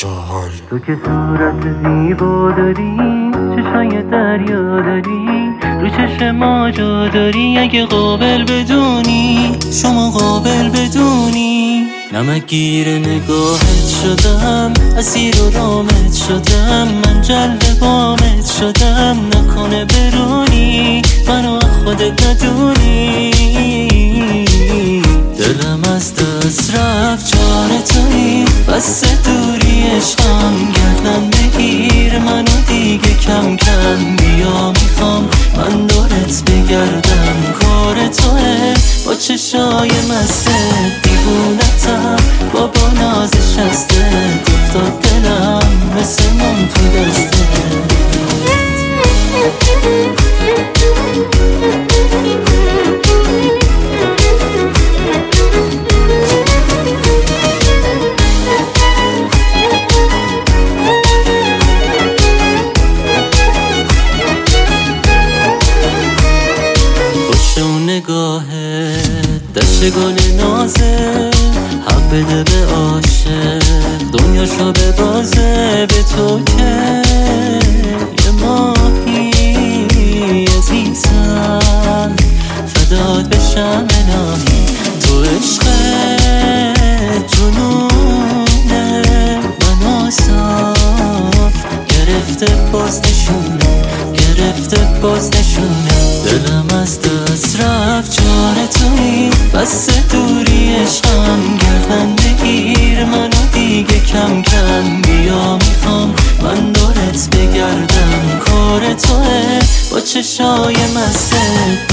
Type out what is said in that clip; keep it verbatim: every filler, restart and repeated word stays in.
جهان. تو که صورت زیبا داری، چشای دریا داری، رو چشم ما جا داری. اگه قابل بدونی، شما قابل بدونی، نمک گیر نگاهت شدم، اسیر و رامت شدم، من جلب بامت شدم. نکنه برونی منو خودت ندونی، دلم از دست رفت چاره تویی، بس دوری عشقم. گردن بگیر منو دیگه کم کم، بیا میخوام من دورت بگردم. کار توه با چشای مسته دیوونتم، بابا نازش هسته، افتاد دلم مثل من تو دسته. نگاهه دشت گل نازه، حق بده به عاشق، دنیا شو به بازه. به تو که یه ماهی عزیزم، فدات بشم الهی. تو عشق جنونه منو صاف گرفته، باز نشونه گرفته، باز نشونه. دلم از دست رفت چاره تویی، بس دوری عشقم. گردن بگیر منو دیگه کم کم، بیا میخوام من دورت بگردم. کار توه با چشای مسته